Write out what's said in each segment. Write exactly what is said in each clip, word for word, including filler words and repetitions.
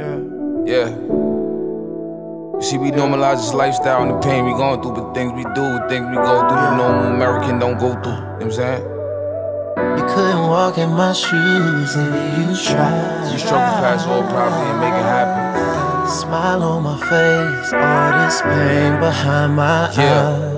Yeah. You see, we normalize this lifestyle and the pain we going through, but things we do, things we go through, the normal American don't go through. You know what I'm saying? You couldn't walk in my shoes and you tried. You struggle past all poverty and make it happen. Smile on my face, all this pain behind my Yeah. eyes.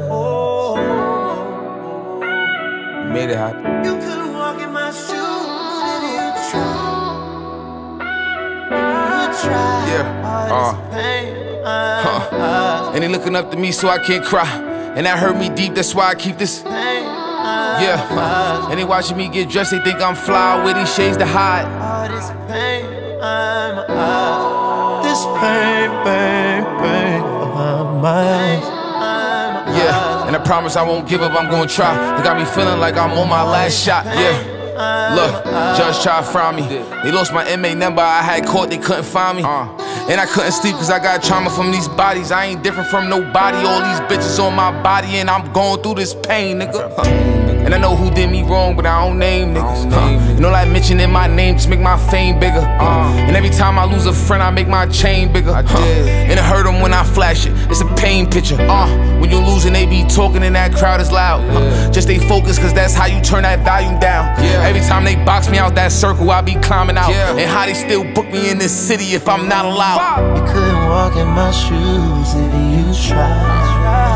You made it happen. You couldn't walk in my shoes and you tried. You tried. Yeah. All Uh. this pain behind my eyes. And they looking up to me so I can't cry. And that hurt me deep, that's why I keep this. Yeah. And they watching me get dressed, they think I'm fly with these shades to hide. All this pain behind my eyes. This pain, pain, pain behind my eyes. Yeah, and I promise I won't give up, I'm gonna try. They got me feeling like I'm on my last shot, yeah. Look, judge tried to frown me. They lost my M A number, I had court, they couldn't find me. And I couldn't sleep cause I got trauma from these bodies. I ain't different from nobody, all these bitches on my body. And I'm going through this pain, nigga. And I know who did me wrong, but I don't name niggas. Huh. You know, like mentioning my name just make my fame bigger. Uh. And every time I lose a friend, I make my chain bigger. Huh. And it hurt them when I flash it. It's a pain picture. Uh. When you losing, they be talking and that crowd is loud. Uh. Just stay focused, cause that's how you turn that volume down. Yeah. Every time they box me out that circle, I be climbing out. Yeah. And how they still book me in this city if I'm not allowed. You couldn't walk in my shoes if you tried.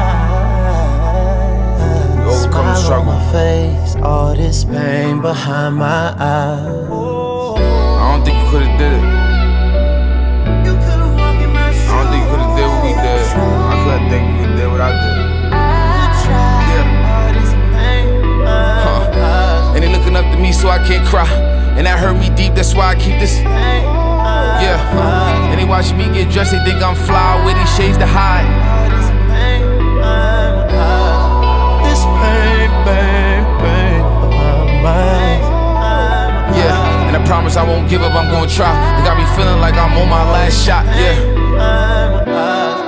Smile on my face, all this pain behind my eyes. I don't think you could've did it. I don't think you could've did what we did. I couldn't think you did what I did. Yeah. Huh. And they looking up to me so I can't cry. And that hurt me deep, that's why I keep this. Yeah. And they watching me get dressed, they think I'm fly with these shades to hide. Yeah, and I promise I won't give up, I'm gonna try. They got me feeling like I'm on my last shot, yeah.